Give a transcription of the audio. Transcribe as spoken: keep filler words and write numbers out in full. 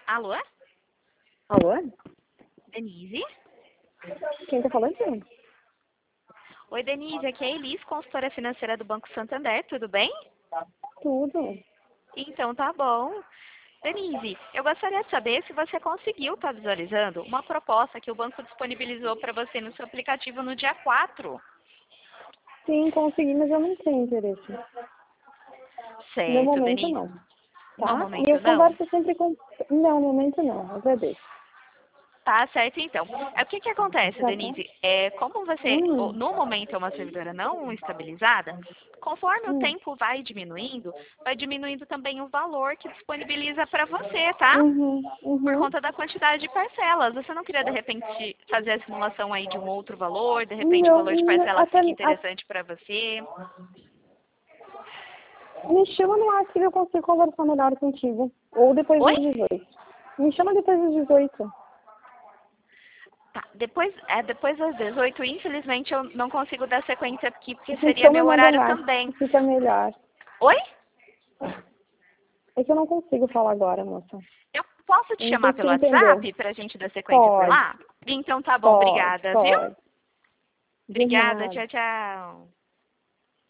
Alô? Alô? Denise? Quem tá falando? Oi, Denise, aqui é a Elis, consultora financeira do Banco Santander, tudo bem? Tudo. Então tá bom. Denise, eu gostaria de saber se você conseguiu estar visualizando uma proposta que o banco disponibilizou para você no seu aplicativo no dia quatro. Sim, consegui, mas eu não tenho interesse. No Certo, momento, Denise. não. No Tá? E momento eu não? converso sempre com... Não, no momento, não. Agradeço. Tá certo, então. É, o que que acontece, Tá bom? Denise? É, como você, o- Hum, no momento, é uma servidora não estabilizada, conforme o hum, tempo vai diminuindo, vai diminuindo também o valor que disponibiliza para você, tá? uhum, Por uhum. conta da quantidade de parcelas. Você não queria, de repente, fazer a simulação aí de um outro valor? De repente, o Não, valor de não, parcelas até, fica a- interessante para você? me chama no WhatsApp que eu consigo conversar melhor contigo. Ou depois Oi? das dezoito. Me chama depois das dezoito. Tá. Depois, é, depois das dezoito, infelizmente, eu não consigo dar sequência aqui, porque seria Então me meu manda horário um WhatsApp também. que fica melhor. Oi? É que eu não consigo falar agora, moça. Eu posso te Eu não sei chamar se você pelo entendeu. WhatsApp pra gente dar sequência por Pode, lá? Então tá bom, pode, obrigada, viu? pode. De Obrigada, nada. tchau, tchau.